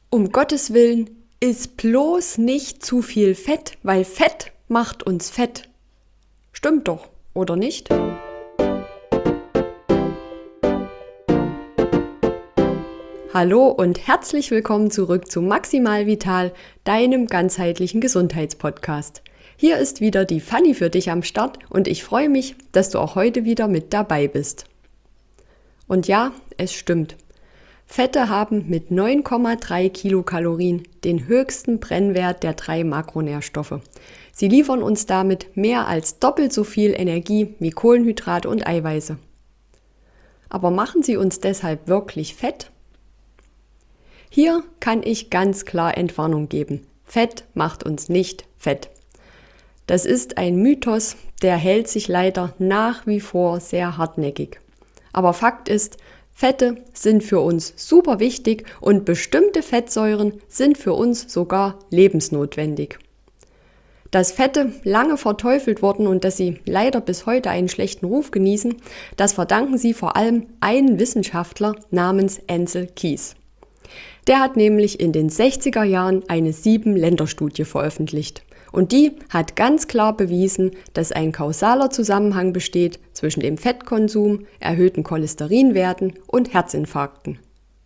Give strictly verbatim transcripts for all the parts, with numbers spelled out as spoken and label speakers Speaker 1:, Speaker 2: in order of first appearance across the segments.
Speaker 1: Um Gottes Willen, iss bloß nicht zu viel Fett, weil Fett macht uns fett. Stimmt doch, oder nicht? Hallo und herzlich willkommen zurück zu Maximal Vital, deinem ganzheitlichen Gesundheitspodcast. Hier ist wieder die Fanny für dich am Start und ich freue mich, dass du auch heute wieder mit dabei bist. Und ja, es stimmt. Fette haben mit neun Komma drei Kilokalorien den höchsten Brennwert der drei Makronährstoffe. Sie liefern uns damit mehr als doppelt so viel Energie wie Kohlenhydrate und Eiweiße. Aber machen sie uns deshalb wirklich fett? Hier kann ich ganz klar Entwarnung geben. Fett macht uns nicht fett. Das ist ein Mythos, der hält sich leider nach wie vor sehr hartnäckig. Aber Fakt ist, Fette sind für uns super wichtig und bestimmte Fettsäuren sind für uns sogar lebensnotwendig. Dass Fette lange verteufelt wurden und dass sie leider bis heute einen schlechten Ruf genießen, das verdanken sie vor allem einem Wissenschaftler namens Ancel Keys. Der hat nämlich in den sechziger Jahren eine Sieben-Länder-Studie veröffentlicht. Und die hat ganz klar bewiesen, dass ein kausaler Zusammenhang besteht zwischen dem Fettkonsum, erhöhten Cholesterinwerten und Herzinfarkten.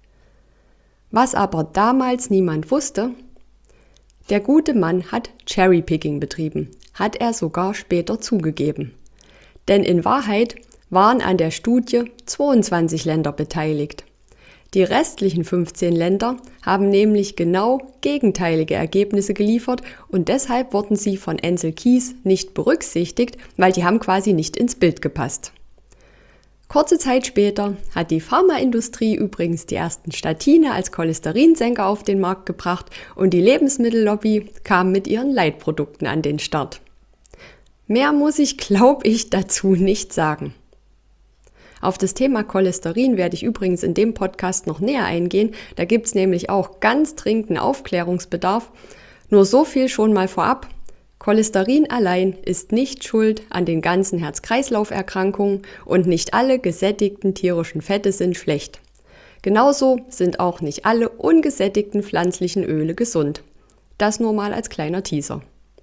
Speaker 1: Was aber damals niemand wusste: Der gute Mann hat Cherrypicking betrieben, hat er sogar später zugegeben. Denn in Wahrheit waren an der Studie zweiundzwanzig Länder beteiligt. Die restlichen fünfzehn Länder haben nämlich genau gegenteilige Ergebnisse geliefert und deshalb wurden sie von Ancel Keys nicht berücksichtigt, weil die haben quasi nicht ins Bild gepasst. Kurze Zeit später hat die Pharmaindustrie übrigens die ersten Statine als Cholesterinsenker auf den Markt gebracht und die Lebensmittellobby kam mit ihren Leitprodukten an den Start. Mehr muss ich, glaube ich, dazu nicht sagen. Auf das Thema Cholesterin werde ich übrigens in dem Podcast noch näher eingehen. Da gibt es nämlich auch ganz dringenden Aufklärungsbedarf. Nur so viel schon mal vorab. Cholesterin allein ist nicht schuld an den ganzen Herz-Kreislauf-Erkrankungen und nicht alle gesättigten tierischen Fette sind schlecht. Genauso sind auch nicht alle ungesättigten pflanzlichen Öle gesund. Das nur mal als kleiner Teaser.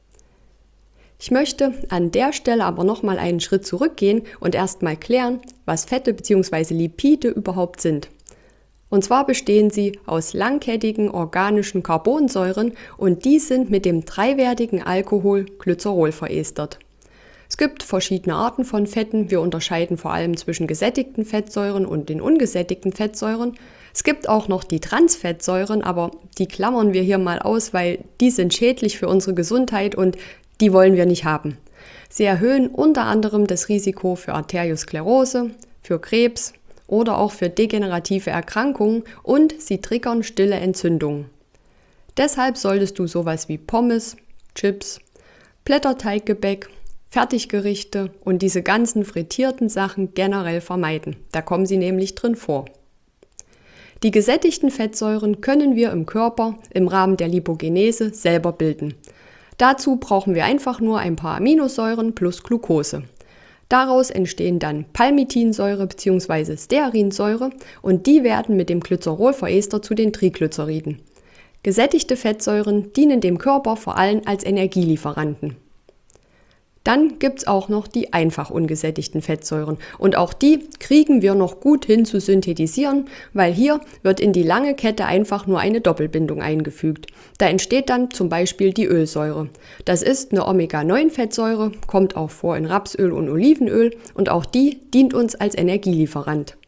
Speaker 1: Ich möchte an der Stelle aber nochmal einen Schritt zurückgehen und erstmal klären, was Fette bzw. Lipide überhaupt sind. Und zwar bestehen sie aus langkettigen organischen Carbonsäuren und die sind mit dem dreiwertigen Alkohol Glycerol verestert. Es gibt verschiedene Arten von Fetten, wir unterscheiden vor allem zwischen gesättigten Fettsäuren und den ungesättigten Fettsäuren. Es gibt auch noch die Transfettsäuren, aber die klammern wir hier mal aus, weil die sind schädlich für unsere Gesundheit und die wollen wir nicht haben. Sie erhöhen unter anderem das Risiko für Arteriosklerose, für Krebs oder auch für degenerative Erkrankungen und sie triggern stille Entzündungen. Deshalb solltest du sowas wie Pommes, Chips, Blätterteiggebäck, Fertiggerichte und diese ganzen frittierten Sachen generell vermeiden. Da kommen sie nämlich drin vor. Die gesättigten Fettsäuren können wir im Körper im Rahmen der Lipogenese selber bilden. Dazu brauchen wir einfach nur ein paar Aminosäuren plus Glucose. Daraus entstehen dann Palmitinsäure bzw. Stearinsäure und die werden mit dem Glycerol verestert zu den Triglyceriden. Gesättigte Fettsäuren dienen dem Körper vor allem als Energielieferanten. Dann gibt es auch noch die einfach ungesättigten Fettsäuren und auch die kriegen wir noch gut hin zu synthetisieren, weil hier wird in die lange Kette einfach nur eine Doppelbindung eingefügt. Da entsteht dann zum Beispiel die Ölsäure. Das ist eine Omega neun Fettsäure, kommt auch vor in Rapsöl und Olivenöl und auch die dient uns als Energielieferant.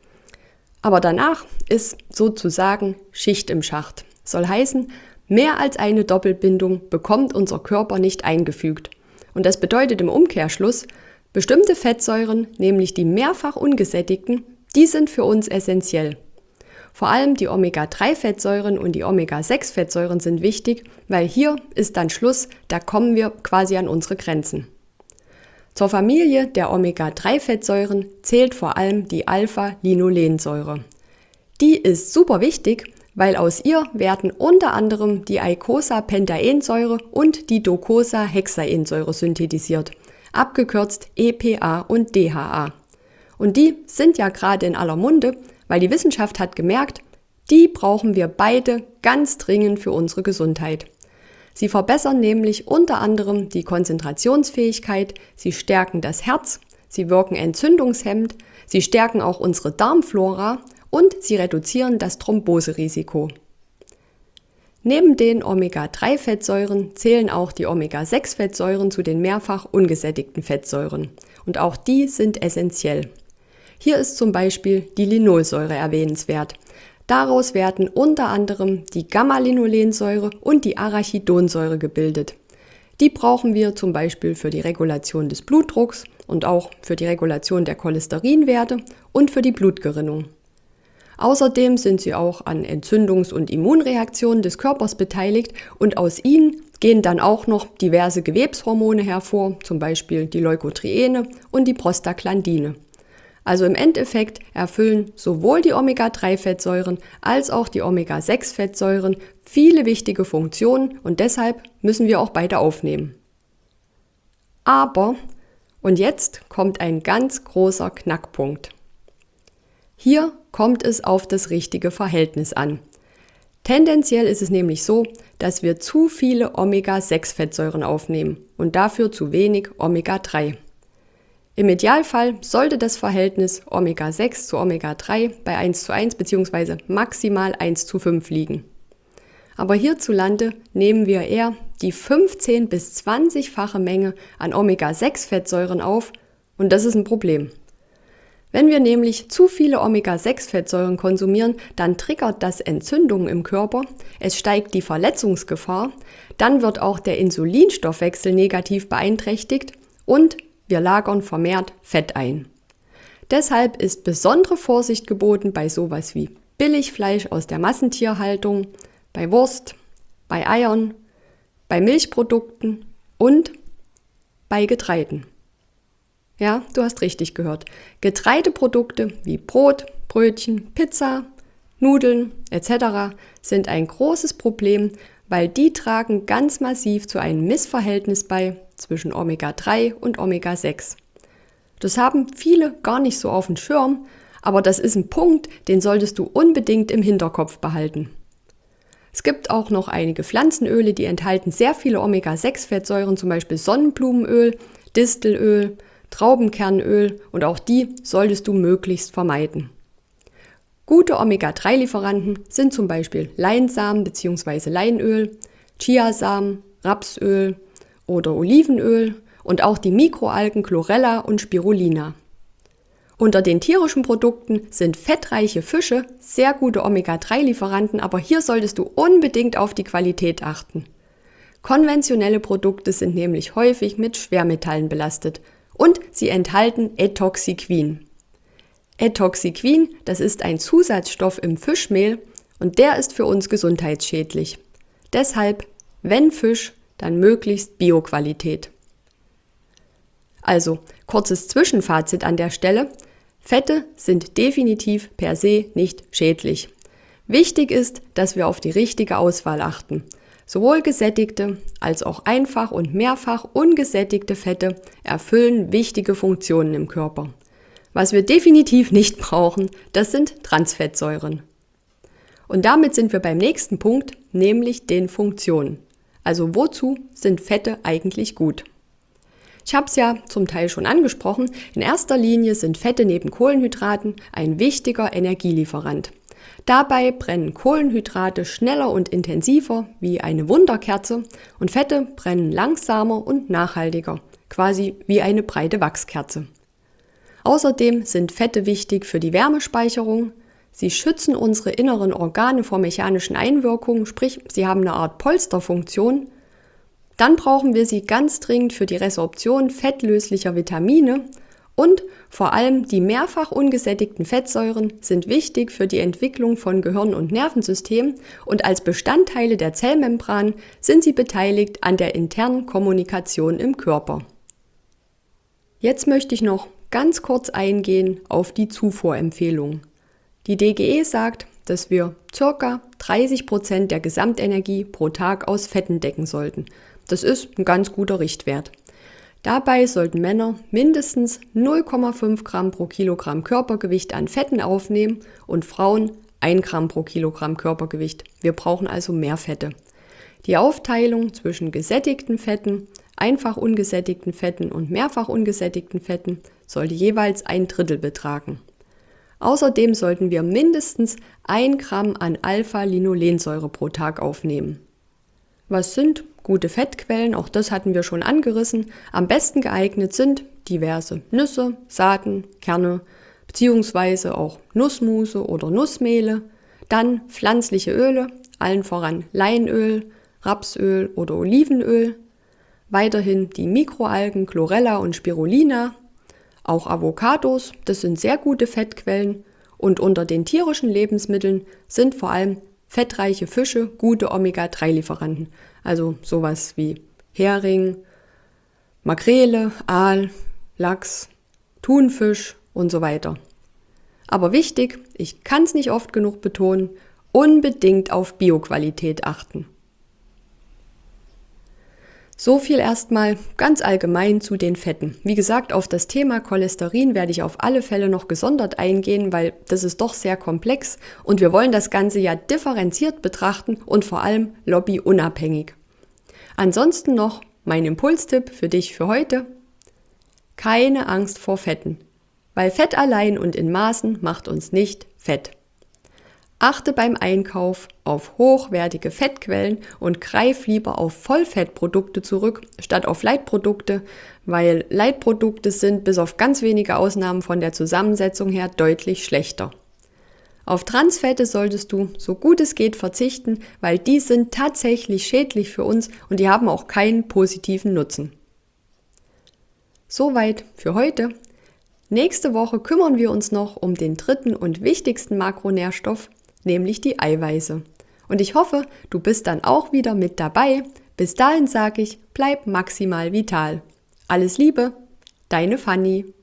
Speaker 1: Aber danach ist sozusagen Schicht im Schacht. Soll heißen, mehr als eine Doppelbindung bekommt unser Körper nicht eingefügt. Und das bedeutet im Umkehrschluss, bestimmte Fettsäuren, nämlich die mehrfach ungesättigten, die sind für uns essentiell. Vor allem die Omega drei Fettsäuren und die Omega sechs Fettsäuren sind wichtig, weil hier ist dann Schluss, da kommen wir quasi an unsere Grenzen. Zur Familie der Omega drei Fettsäuren zählt vor allem die Alpha-Linolensäure. Die ist super wichtig, weil aus ihr werden unter anderem die Eicosapentaensäure und die Docosahexaensäure synthetisiert, abgekürzt E P A und D H A. Und die sind ja gerade in aller Munde, weil die Wissenschaft hat gemerkt, Die brauchen wir beide ganz dringend für unsere Gesundheit. Sie verbessern nämlich unter anderem die Konzentrationsfähigkeit, sie stärken das Herz, sie wirken entzündungshemmend, sie stärken auch unsere Darmflora und sie reduzieren das Thromboserisiko. Neben den Omega drei Fettsäuren zählen auch die Omega sechs Fettsäuren zu den mehrfach ungesättigten Fettsäuren und auch die sind essentiell. Hier ist zum Beispiel die Linolsäure erwähnenswert. Daraus werden unter anderem die Gamma-Linolensäure und die Arachidonsäure gebildet. Die brauchen wir zum Beispiel für die Regulation des Blutdrucks und auch für die Regulation der Cholesterinwerte und für die Blutgerinnung. Außerdem sind sie auch an Entzündungs- und Immunreaktionen des Körpers beteiligt und aus ihnen gehen dann auch noch diverse Gewebshormone hervor, zum Beispiel die Leukotriene und die Prostaglandine. Also im Endeffekt erfüllen sowohl die Omega drei Fettsäuren als auch die Omega sechs Fettsäuren viele wichtige Funktionen und deshalb müssen wir auch beide aufnehmen. Aber, und jetzt kommt ein ganz großer Knackpunkt. Hier kommt es auf das richtige Verhältnis an. Tendenziell ist es nämlich so, dass wir zu viele Omega sechs Fettsäuren aufnehmen und dafür zu wenig Omega drei. Im Idealfall sollte das Verhältnis Omega sechs zu Omega drei bei eins zu eins bzw. maximal eins zu fünf liegen. Aber hierzulande nehmen wir eher die fünfzehn bis zwanzigfache Menge an Omega sechs Fettsäuren auf und das ist ein Problem. Wenn wir nämlich zu viele Omega sechs Fettsäuren konsumieren, dann triggert das Entzündungen im Körper, es steigt die Verletzungsgefahr, dann wird auch der Insulinstoffwechsel negativ beeinträchtigt und wir lagern vermehrt Fett ein. Deshalb ist besondere Vorsicht geboten bei sowas wie Billigfleisch aus der Massentierhaltung, bei Wurst, bei Eiern, bei Milchprodukten und bei Getreiden. Ja, du hast richtig gehört. Getreideprodukte wie Brot, Brötchen, Pizza, Nudeln et cetera sind ein großes Problem, weil die tragen ganz massiv zu einem Missverhältnis bei zwischen Omega drei und Omega sechs. Das haben viele gar nicht so auf dem Schirm, aber das ist ein Punkt, den solltest du unbedingt im Hinterkopf behalten. Es gibt auch noch einige Pflanzenöle, die enthalten sehr viele Omega sechs Fettsäuren, zum Beispiel Sonnenblumenöl, Distelöl, Traubenkernöl und auch die solltest du möglichst vermeiden. Gute Omega drei Lieferanten sind zum Beispiel Leinsamen bzw. Leinöl, Chiasamen, Rapsöl oder Olivenöl und auch die Mikroalgen Chlorella und Spirulina. Unter den tierischen Produkten sind fettreiche Fische sehr gute Omega drei Lieferanten, aber hier solltest du unbedingt auf die Qualität achten. Konventionelle Produkte sind nämlich häufig mit Schwermetallen belastet und sie enthalten Etoxiquin. Etoxiquin, das ist ein Zusatzstoff im Fischmehl und der ist für uns gesundheitsschädlich. Deshalb, wenn Fisch, dann möglichst Bioqualität. Also, kurzes Zwischenfazit an der Stelle. Fette sind definitiv per se nicht schädlich. Wichtig ist, dass wir auf die richtige Auswahl achten. Sowohl gesättigte als auch einfach und mehrfach ungesättigte Fette erfüllen wichtige Funktionen im Körper. Was wir definitiv nicht brauchen, das sind Transfettsäuren. Und damit sind wir beim nächsten Punkt, nämlich den Funktionen. Also wozu sind Fette eigentlich gut? Ich habe es ja zum Teil schon angesprochen, in erster Linie sind Fette neben Kohlenhydraten ein wichtiger Energielieferant. Dabei brennen Kohlenhydrate schneller und intensiver wie eine Wunderkerze und Fette brennen langsamer und nachhaltiger, quasi wie eine breite Wachskerze. Außerdem sind Fette wichtig für die Wärmespeicherung. Sie schützen unsere inneren Organe vor mechanischen Einwirkungen, sprich, sie haben eine Art Polsterfunktion. Dann brauchen wir sie ganz dringend für die Resorption fettlöslicher Vitamine und vor allem die mehrfach ungesättigten Fettsäuren sind wichtig für die Entwicklung von Gehirn- und Nervensystem und als Bestandteile der Zellmembran sind sie beteiligt an der internen Kommunikation im Körper. Jetzt möchte ich noch ganz kurz eingehen auf die Zufuhrempfehlung. Die D G E sagt, dass wir ca. dreißig Prozent der Gesamtenergie pro Tag aus Fetten decken sollten. Das ist ein ganz guter Richtwert. Dabei sollten Männer mindestens null Komma fünf Gramm pro Kilogramm Körpergewicht an Fetten aufnehmen und Frauen ein Gramm pro Kilogramm Körpergewicht. Wir brauchen also mehr Fette. Die Aufteilung zwischen gesättigten Fetten, einfach ungesättigten Fetten und mehrfach ungesättigten Fetten sollte jeweils ein Drittel betragen. Außerdem sollten wir mindestens ein Gramm an Alpha-Linolensäure pro Tag aufnehmen. Was sind gute Fettquellen? Auch das hatten wir schon angerissen. Am besten geeignet sind diverse Nüsse, Saaten, Kerne, beziehungsweise auch Nussmusse oder Nussmehle. Dann pflanzliche Öle, allen voran Leinöl, Rapsöl oder Olivenöl. Weiterhin die Mikroalgen Chlorella und Spirulina. Auch Avocados, das sind sehr gute Fettquellen. Und unter den tierischen Lebensmitteln sind vor allem fettreiche Fische gute Omega drei Lieferanten. Also sowas wie Hering, Makrele, Aal, Lachs, Thunfisch und so weiter. Aber wichtig, ich kann es nicht oft genug betonen, unbedingt auf Bioqualität achten. So viel erstmal ganz allgemein zu den Fetten. Wie gesagt, auf das Thema Cholesterin werde ich auf alle Fälle noch gesondert eingehen, weil das ist doch sehr komplex und wir wollen das Ganze ja differenziert betrachten und vor allem lobbyunabhängig. Ansonsten noch mein Impulstipp für dich für heute. Keine Angst vor Fetten, weil Fett allein und in Maßen macht uns nicht fett. Achte beim Einkauf auf hochwertige Fettquellen und greif lieber auf Vollfettprodukte zurück, statt auf Leitprodukte, weil Leitprodukte sind bis auf ganz wenige Ausnahmen von der Zusammensetzung her deutlich schlechter. Auf Transfette solltest du so gut es geht verzichten, weil die sind tatsächlich schädlich für uns und die haben auch keinen positiven Nutzen. Soweit für heute. Nächste Woche kümmern wir uns noch um den dritten und wichtigsten Makronährstoff, nämlich die Eiweiße. Und ich hoffe, du bist dann auch wieder mit dabei. Bis dahin sage ich, bleib maximal vital. Alles Liebe, deine Fanny.